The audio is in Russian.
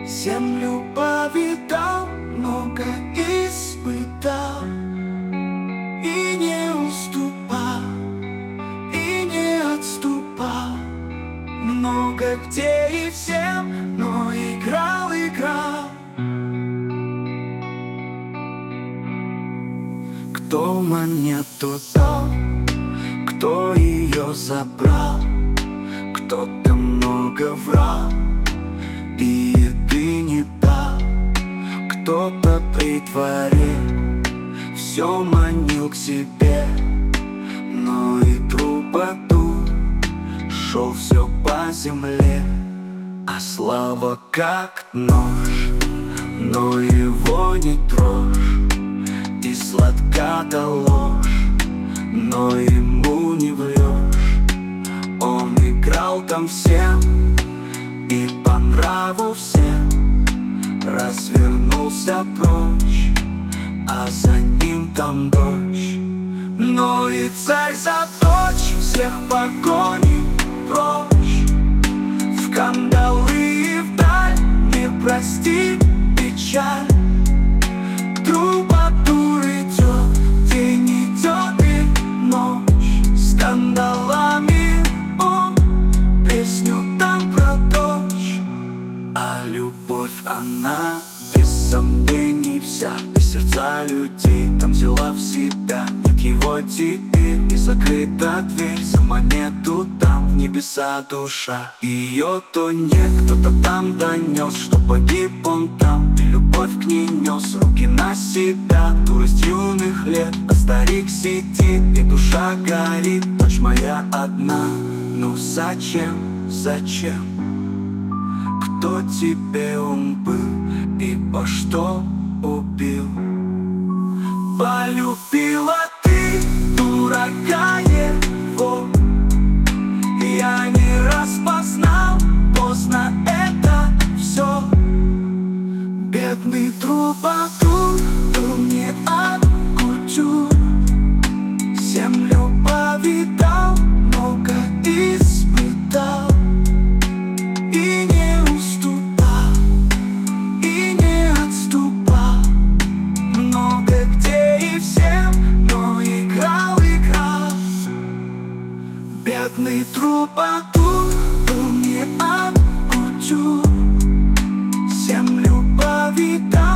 Землю повидал, много испытал, и не уступал, и не отступал. Много где и всем, но играл. Кто монету дал, кто ее забрал, кто-то много врал и еды не дал, кто-то притворил, все манил к себе, но и трубадур шел все по земле. А слава как нож, но его не трожь, и сладка да ложь, но ему не врешь. Он играл там всем и по нраву всем, развернулся прочь, а за ним там дочь. Но и царь за дочь всех погонит прочь, в кандалы и вдаль, не простит печаль. Трубадур идет, день идет и ночь, с кандалами он песню там про дочь. А любовь она без сомнений вся, и сердца людей там взяла в себя. Нет его теперь, и закрыта дверь, за монету там в небеса душа. Ее то нет, кто-то там донес, что погиб он там, и любовь к ней нес руки на себя. Дурость юных лет, а старик сидит, и душа горит. Ночь моя одна, ну зачем? Кто тебе он был и по что убил? Полюбила ты дурака его, я не распознал, поздно это все. Бедный трубадур был не от культур, землю повидал, много испытал, и не уступал, и не отступал. Много где и всем, но играл. Бедный трубадур был не от культур, землю повидал.